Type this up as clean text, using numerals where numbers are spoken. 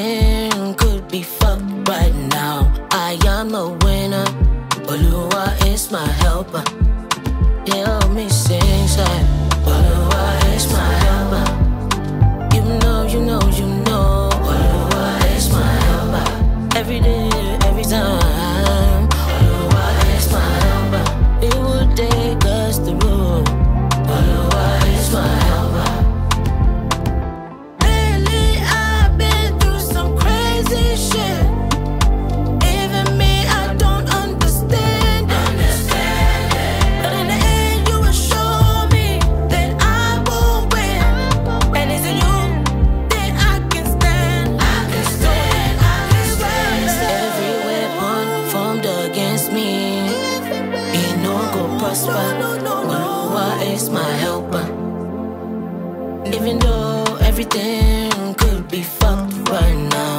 everything could be fucked right now. I am the winner. Oluwa is my helper. Yeah, help me sing, say Oluwa is my helper. You know, you know, you know Oluwa is my helper. Every day, every time Oluwa is my helper. It would take us through. Oluwa is my helper. Lately I've been through some crazy shit. Even me, I don't understand it. But in the end, you will show me that I will win. And it's in you that I can stand. I can stand, I can stand. Every weapon formed against me, it no go prosper. Oluwa is my helper. Even though everything could be fucked right now,